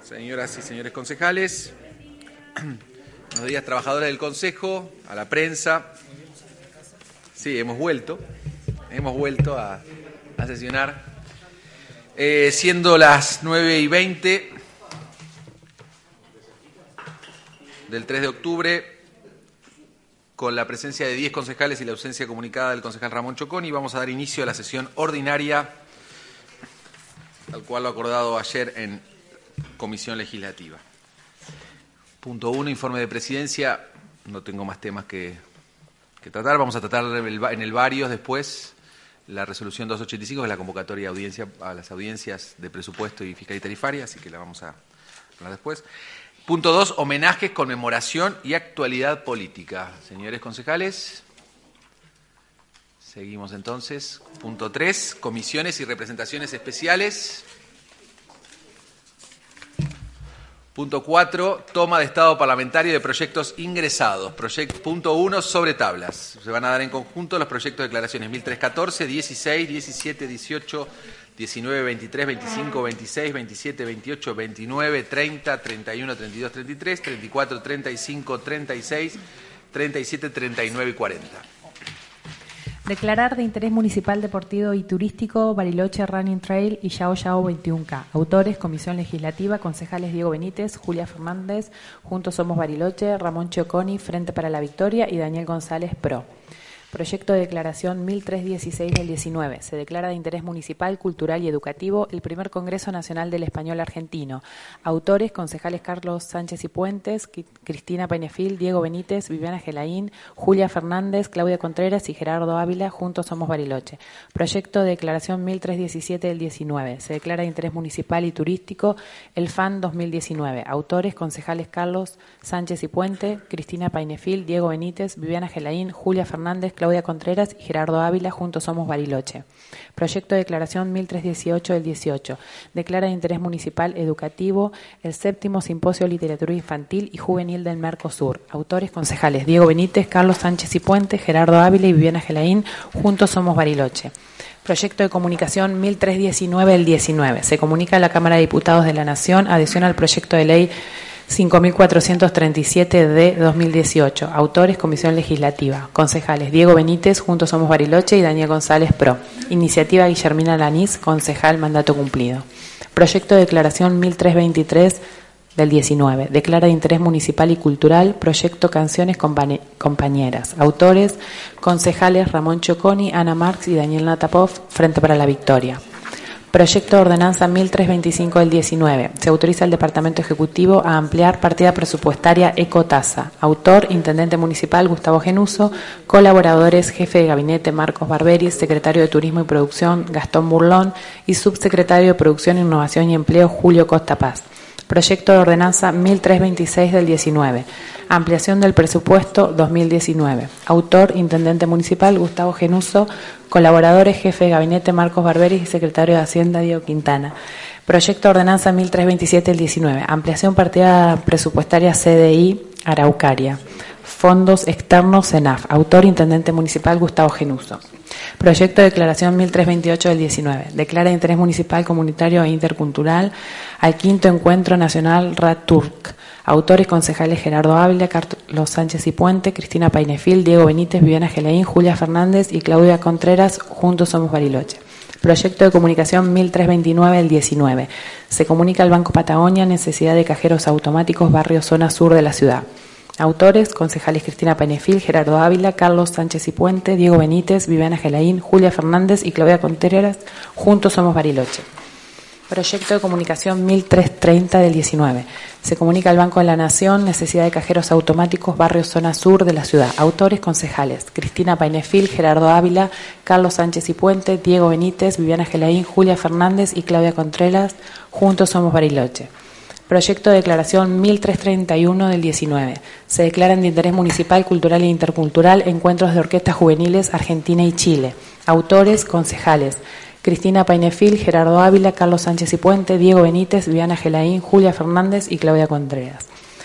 Señoras y señores concejales, buenos días, trabajadores del Consejo, a la prensa. Sí, hemos vuelto a sesionar. Siendo las 9:20 del 3 de octubre, con la presencia de 10 concejales y la ausencia comunicada del concejal Ramón Choconi, vamos a dar inicio a la sesión ordinaria, tal cual lo acordado ayer en Comisión Legislativa. Punto 1, informe de presidencia. No tengo más temas que tratar. Vamos a tratar en el varios después la resolución 285, que es la convocatoria a las audiencias de presupuesto y fiscal y tarifaria, así que la vamos a hablar después. Punto 2, homenajes, conmemoración y actualidad política. Señores concejales, seguimos entonces. Punto 3, comisiones y representaciones especiales. Punto 4, toma de estado parlamentario de proyectos ingresados. Punto 1, sobre tablas. Se van a dar en conjunto los proyectos de declaraciones 1314, 16, 17, 18, 19, 23, 25, 26, 27, 28, 29, 30, 31, 32, 33, 34, 35, 36, 37, 39 y 40. Declarar de interés municipal deportivo y turístico Bariloche Running Trail y Yao Yao 21K. Autores, Comisión Legislativa, concejales Diego Benítez, Julia Fernández, Juntos Somos Bariloche, Ramón Choconi, Frente para la Victoria y Daniel González Pro. Proyecto de declaración 1316 del 19. Se declara de interés municipal, cultural y educativo el primer Congreso Nacional del Español Argentino. Autores, concejales Carlos Sánchez y Puentes, Cristina Painefil, Diego Benítez, Viviana Gelaín, Julia Fernández, Claudia Contreras y Gerardo Ávila, Juntos Somos Bariloche. Proyecto de declaración 1317 del 19. Se declara de interés municipal y turístico el FAN 2019. Autores, concejales Carlos Sánchez y Puente, Cristina Painefil, Diego Benítez, Viviana Gelaín, Julia Fernández, Claudia Contreras y Gerardo Ávila, Juntos Somos Bariloche. Proyecto de declaración 1318 del 18. Declara de interés municipal educativo el 7º Simposio de Literatura Infantil y Juvenil del Mercosur. Autores, concejales Diego Benítez, Carlos Sánchez y Puente, Gerardo Ávila y Viviana Gelaín, Juntos Somos Bariloche. Proyecto de comunicación 1319 del 19. Se comunica a la Cámara de Diputados de la Nación adhesión al proyecto de ley 5.437 de 2018. Autores, Comisión Legislativa. Concejales Diego Benítez, Juntos Somos Bariloche y Daniel González Pro. Iniciativa Guillermina Lanís, concejal, mandato cumplido. Proyecto de declaración 1323 del 19. Declara de interés municipal y cultural proyecto Canciones Compañeras. Autores, concejales Ramón Choconi, Ana Marx y Daniel Natapov, Frente para la Victoria. Proyecto de ordenanza 1325 del 19. Se autoriza al Departamento Ejecutivo a ampliar partida presupuestaria Ecotasa. Autor, Intendente Municipal Gustavo Genuso. Colaboradores, Jefe de Gabinete Marcos Barberis, Secretario de Turismo y Producción Gastón Burlón y Subsecretario de Producción, Innovación y Empleo Julio Costa Paz. Proyecto de ordenanza 1326 del 19. Ampliación del presupuesto 2019. Autor, Intendente Municipal Gustavo Genuso. Colaboradores, Jefe de Gabinete Marcos Barberis y Secretario de Hacienda Diego Quintana. Proyecto de ordenanza 1327 del 19. Ampliación partida presupuestaria CDI Araucaria. Fondos externos CENAF. Autor, Intendente Municipal Gustavo Genuso. Proyecto de declaración 1328 del 19. Declara de interés municipal, comunitario e intercultural al 5º Encuentro Nacional RATURC. Autores, concejales Gerardo Ávila, Carlos Sánchez y Puente, Cristina Painefil, Diego Benítez, Viviana Gelaín, Julia Fernández y Claudia Contreras, Juntos Somos Bariloche. Proyecto de comunicación 1329 del 19. Se comunica al Banco Patagonia necesidad de cajeros automáticos barrio zona sur de la ciudad. Autores, concejales Cristina Painefil, Gerardo Ávila, Carlos Sánchez y Puente, Diego Benítez, Viviana Gelaín, Julia Fernández y Claudia Contreras, Juntos Somos Bariloche. Proyecto de comunicación 1330 del 19. Se comunica al Banco de la Nación necesidad de cajeros automáticos barrio zona sur de la ciudad. Autores, concejales Cristina Painefil, Gerardo Ávila, Carlos Sánchez y Puente, Diego Benítez, Viviana Gelaín, Julia Fernández y Claudia Contreras, Juntos Somos Bariloche. Proyecto de declaración 1331 del 19. Se declaran de interés municipal, cultural e intercultural encuentros de orquestas juveniles Argentina y Chile. Autores, concejales Cristina Painefil, Gerardo Ávila, Carlos Sánchez y Puente, Diego Benítez, Viviana Gelaín, Julia Fernández y Claudia Contreras.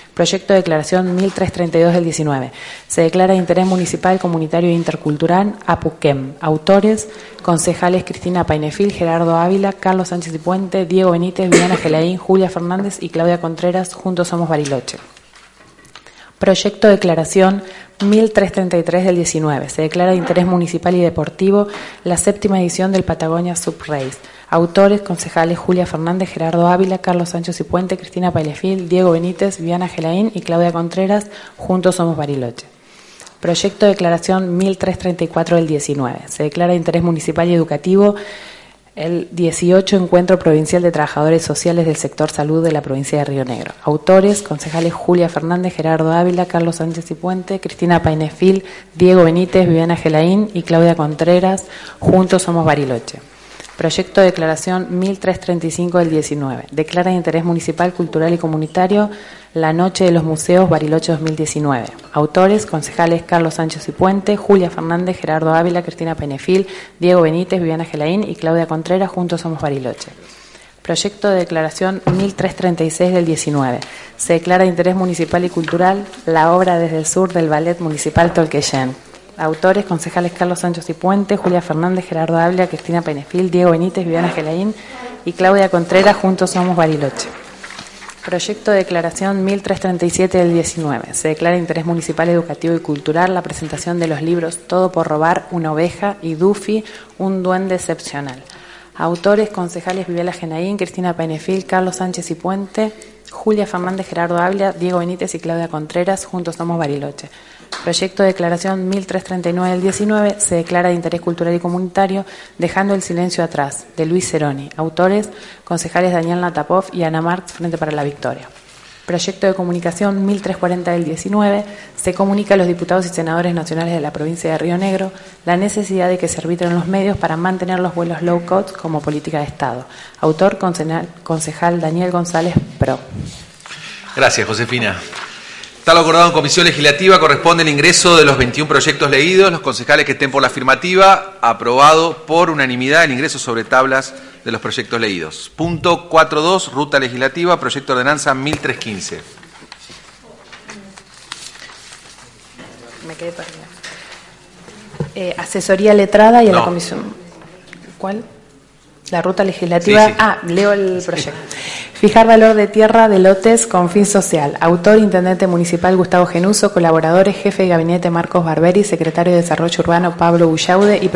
Proyecto de declaración 1332 del 19. Se declara de interés municipal, comunitario e intercultural Apuquem. Autores, concejales Cristina Painefil, Gerardo Ávila, Carlos Sánchez y Puente, Diego Benítez, Viviana Gelaín, Julia Fernández y Claudia Contreras, Juntos Somos Bariloche. Proyecto de declaración 1333 del 19. Se declara de interés municipal y deportivo la 7ª edición del Patagonia Sub Race. Autores, concejales Julia Fernández, Gerardo Ávila, Carlos Sánchez y Puente, Cristina Pailefil, Diego Benítez, Viviana Gelaín y Claudia Contreras, Juntos Somos Bariloche. Proyecto de declaración 1334 del 19. Se declara de interés municipal y educativo el 18 Encuentro Provincial de Trabajadores Sociales del Sector Salud de la provincia de Río Negro. Autores, concejales Julia Fernández, Gerardo Ávila, Carlos Sánchez y Puente, Cristina Painefil, Diego Benítez, Viviana Gelaín y Claudia Contreras, Juntos Somos Bariloche. Proyecto de declaración 1335 del 19. Declara de interés municipal, cultural y comunitario la Noche de los Museos Bariloche 2019. Autores, concejales Carlos Sánchez y Puente, Julia Fernández, Gerardo Ávila, Cristina Painefil, Diego Benítez, Viviana Gelaín y Claudia Contreras, Juntos Somos Bariloche. Proyecto de declaración 1336 del 19. Se declara de interés municipal y cultural la obra Desde el Sur del Ballet Municipal Tolqueyen. Autores, concejales Carlos Sánchez y Puente, Julia Fernández, Gerardo Ávila, Cristina Painefil, Diego Benítez, Viviana Gelaín y Claudia Contreras, Juntos Somos Bariloche. Proyecto de declaración 1337 del 19. Se declara de interés municipal, educativo y cultural la presentación de los libros Todo por robar, una oveja y Duffy, un duende excepcional. Autores, concejales Viviana Gelaín, Cristina Painefil, Carlos Sánchez y Puente, Julia Fernández, Gerardo Ávila, Diego Benítez y Claudia Contreras, Juntos Somos Bariloche. Proyecto de declaración 1339 del 19. Se declara de interés cultural y comunitario Dejando el silencio atrás, de Luis Ceroni. Autores, concejales Daniel Natapov y Ana Marx, Frente para la Victoria. Proyecto de comunicación 1340 del 19. Se comunica a los diputados y senadores nacionales de la provincia de Río Negro la necesidad de que se arbitren los medios para mantener los vuelos low cost como política de Estado. Autor, concejal Daniel González Pro. Gracias, Josefina. Tal acordado en Comisión Legislativa, corresponde el ingreso de los 21 proyectos leídos. Los concejales que estén por la afirmativa, aprobado por unanimidad el ingreso sobre tablas de los proyectos leídos. Punto 4.2, Ruta Legislativa, Proyecto de Ordenanza 1315. Me quedé perdida. Asesoría letrada y a la comisión. ¿Cuál? La ruta legislativa. Sí, sí. Leo el proyecto. Fijar valor de tierra de lotes con fin social. Autor, Intendente Municipal Gustavo Genuso. Colaboradores, Jefe de Gabinete Marcos Barberi. Secretario de Desarrollo Urbano Pablo Bullaude. Y